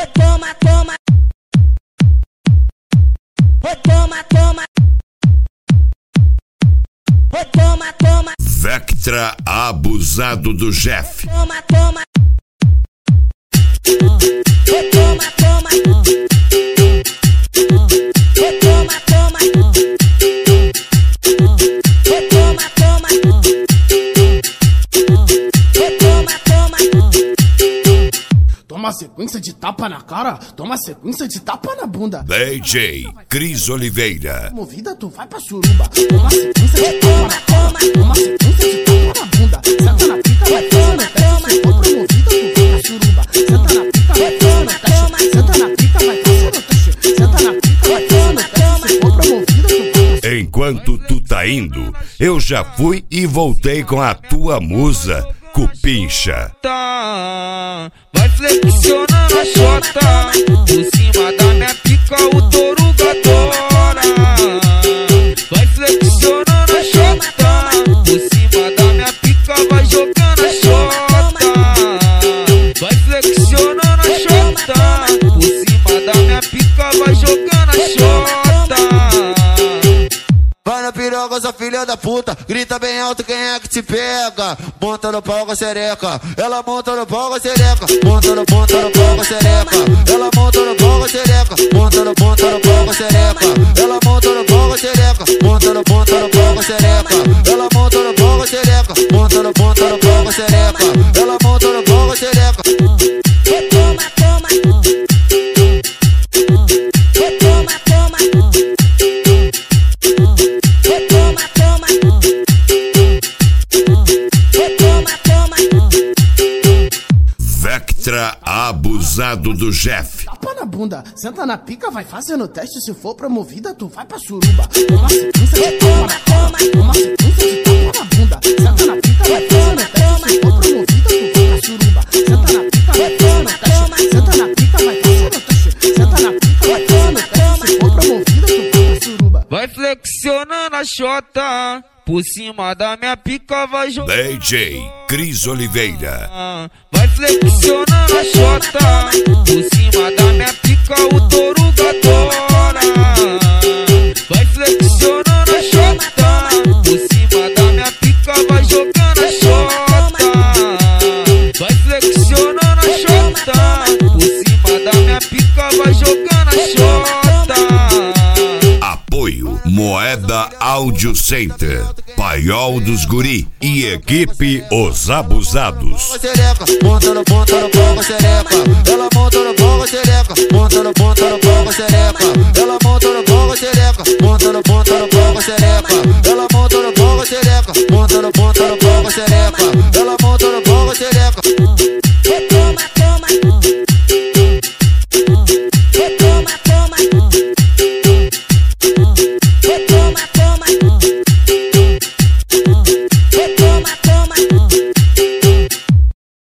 toma, toma. Toma, toma. Toma, toma. Vectra abusado do Jeff. Toma, toma. Toma, toma. Toma, toma. Toma, toma. Toma, toma. Toma sequência de tapa na cara, toma sequência de tapa na bunda. DJ Cris Oliveira. Movida, tu vai pra suruba. Toma sequência de tapa na cara, toma sequência de tapa na bunda. Senta na pica, vai fazer no teste. Se for promovida, tu vai pra suruba. Senta na pica, vai fazer no teste. Senta na pica, vai fazer no teste. Senta na pica, vai fazer no teste. Se for promovida, tu vai pra suruba. Enquanto tu tá indo, eu já fui e voltei com a tua musa, Cupincha. Vai flexionando a chota, por cima da minha pica o touro adora. Vai flexionando a chota, por cima da minha pica vai jogando a chota. Vai flexionando a chota, por cima da minha pica vai jogando a chota. Vai na piroga, sua filha da puta, grita bem alto quem é que te pega. Monta no pau com a xereca, ela monta no pau com a xereca. Monta no pau com a xereca, ela monta no pau com a xereca. Monta no pau com a xereca, ela monta no pau com a xereca. Monta no pau com a xereca, ela monta no pau com a xereca. Monta no pau com a xereca, ela monta no pau com a xereca. Toma, toma. Toma, toma. Toma, toma. Toma, toma. Vectra abusado do Jeff. Tapa na bunda, senta na pica, vai fazendo teste. Se for promovida, tu vai pra suruba. Toma sequência de tapa na cara, toma sequência de tapa na bunda. Senta na pica, vai fazendo teste. Se for promovida, tu vai pra suruba. Senta na pica, vai fazendo teste. Senta na pica, vai fazendo teste. Senta na pica, vai fazendo teste. Se for promovida, tu vai pra suruba. Vai flexionando a chota, por cima da minha pica vai jogando. DJ Cris Oliveira. Vai flexionando a chota, por cima da minha pica o touro adora. Vai flexionando a chota, por cima da minha pica vai jogando a chota. Vai flexionando a chota, por cima da minha pica vai jogando a chota. Apoio Moeda Audio Center, Paiol dos Guri e equipe Os Abusados. Monta no pau com a xereca, ela monta no pau com a xereca. Monta no pau com a xereca,